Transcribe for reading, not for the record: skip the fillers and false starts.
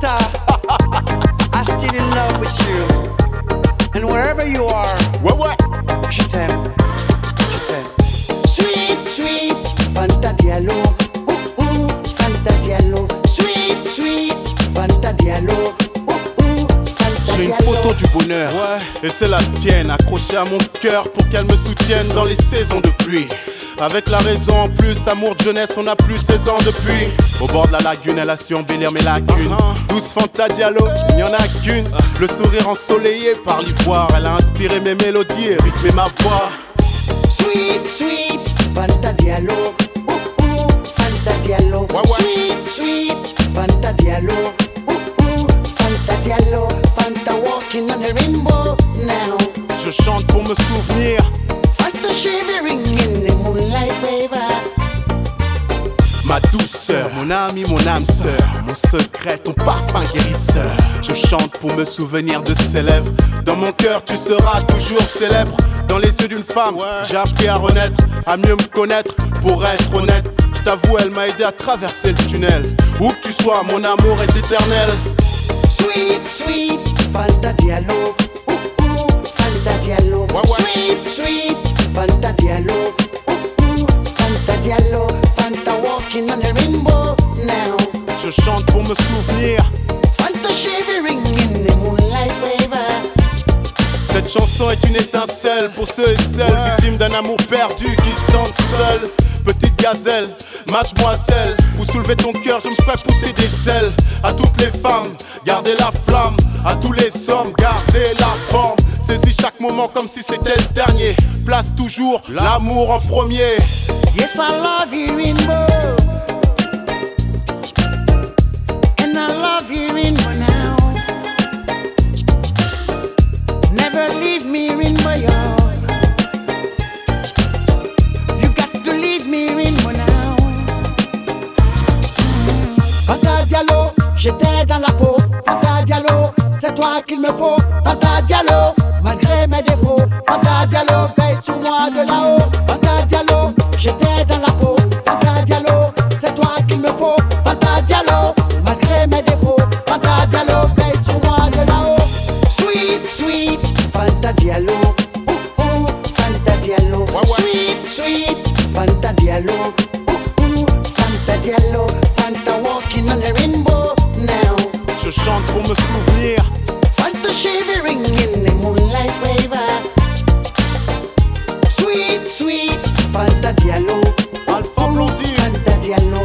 Fanta, I'm still in love with you. And wherever you are, ouais. je t'aime, je t'aime. Sweet, sweet, Fanta Diallo. Fanta Diallo. Sweet, sweet, Fanta Diallo. J'ai une photo du bonheur, et c'est la tienne, accrochée à mon cœur pour qu'elle me soutienne dans les saisons de pluie. Avec la raison en plus, amour de jeunesse, on a plus 16 ans depuis. Au bord de la lagune, elle a su embellir mes lacunes. 12 Fanta Diallo, il n'y en a qu'une. Le sourire ensoleillé par l'ivoire, elle a inspiré mes mélodies et rythmé ma voix. Sweet, sweet, Fanta Diallo. Fanta Diallo. Sweet, sweet, Fanta Diallo. Fanta Diallo. Fanta walking on the rainbow now. Je chante pour me souvenir. Fanta shivering in the moonlight wave. Ma douceur, mon ami, mon âme sœur, mon secret, ton parfum guérisseur. Je chante pour me souvenir de ses lèvres. Dans mon cœur, tu seras toujours célèbre. Dans les yeux d'une femme, j'ai appris à renaître, à mieux me connaître. Pour être honnête, je t'avoue, elle m'a aidé à traverser le tunnel. Où que tu sois, mon amour est éternel. Sweet, sweet, Fanta Diallo. Fanta Diallo. Sweet, sweet, Fanta Diallo. Fanta Diallo. Fanta walking on the rainbow now. Je chante pour me souvenir. Fanta shivering in the moonlight wave. Cette chanson est une étincelle pour ceux et celles victimes d'un amour perdu qui se sentent seuls. Petite gazelle, mademoiselle, pour soulever ton cœur, je me ferai pousser des ailes. À toutes les femmes, gardez la flamme. À tous les hommes, gardez la forme. Saisis chaque moment comme si c'était le dernier. Place toujours l'amour en premier. Yes, I love you, Rainbow. And I love you, Rainbow now. Never leave me, Rainbow, yo. You got to leave me, Rainbow now. Fanta Diallo, j'étais dans la peau. Fanta Diallo, c'est toi qu'il me faut. Fanta Diallo, malgré mes défauts. Fanta Diallo, veille sur moi de là-haut. Fanta Diallo, j'étais dans la peau. Fanta Diallo, c'est toi qu'il me faut. Fanta Diallo, malgré mes défauts. Fanta Diallo, veille sur moi de là-haut. Sweet, sweet, Fanta Diallo. Fanta Diallo. Sweet, sweet, Fanta Diallo. Fanta Diallo. Fanta walking on the rainbow now. Je chante pour me souvenir. Fanta shivering in the moonlight wave. Sweet, sweet, Fanta Diallo. Alpha Blondie. Fanta Diallo.